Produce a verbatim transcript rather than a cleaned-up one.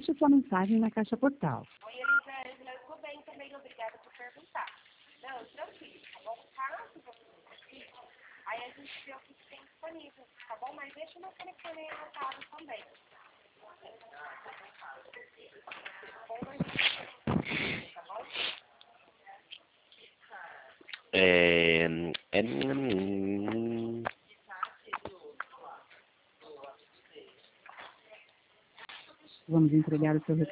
Deixe sua mensagem na caixa postal. Oi, Elisângela, eu tô bem também, obrigada por perguntar. Não, tranquilo, tá bom? Caso você necessite, aí a gente vê o que tem disponível, tá bom? Mas deixa o meu telefone aí anotado também. Tá bom? É... é... hum, Vamos entregar o seu recado.